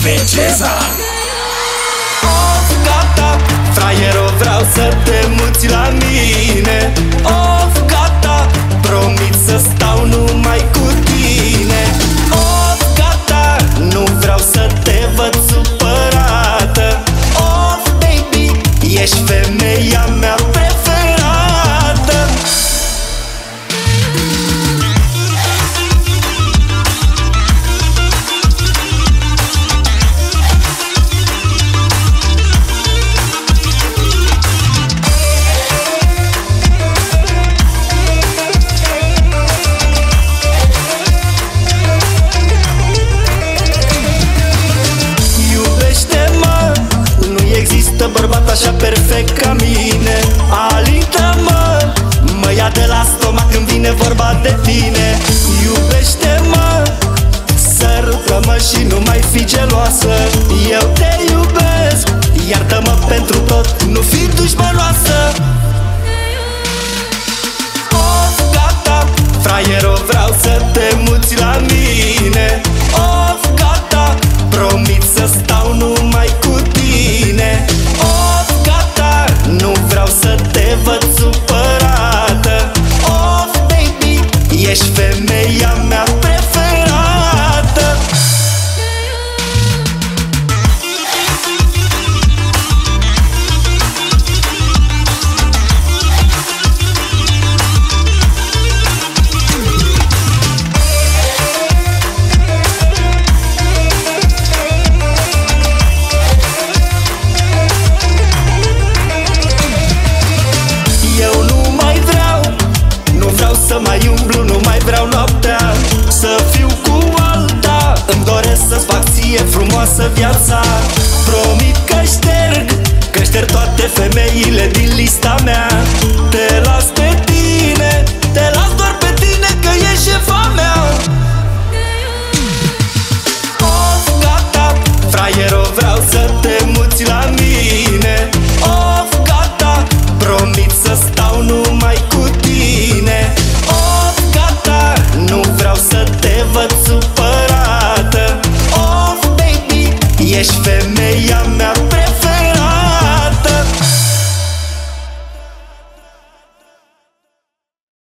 pe Cezar. Of, gata, fraiero, vreau să te muți la mine. Of, gata, promit să stau numai cu tine. Of, gata, nu vreau să te văd supărată. Of, baby, ești femeia mea preferată. Bărbat așa perfect ca mine, alintă-mă, mă ia de la stomac când vine vorba de tine. Iubește-mă, sărută-mă și nu mai fi geloasă. Eu te iubesc, iartă-mă pentru tot, nu fi dușmănoasă. Of, gata, fraiero, vreau să te muți la mine. Of, gata, promit să stau numai cu tine. Of, gata, nu vreau să te văd supărată. Of, baby, ești femeia mea preferată. Să mai umblu, nu mai vreau noaptea să fiu cu alta. Îmi doresc să-ți fac ție frumoasă viața. Promit că șterg toate femeile din lista mea. Te las pe tine, te las doar pe tine, că ești șefa mea. Of, gata, fraiero, vreau să te muți la mine. Of, gata, promit să stau numai cu tine. Nu vreau să te văd supărată. Of, baby, ești femeia mea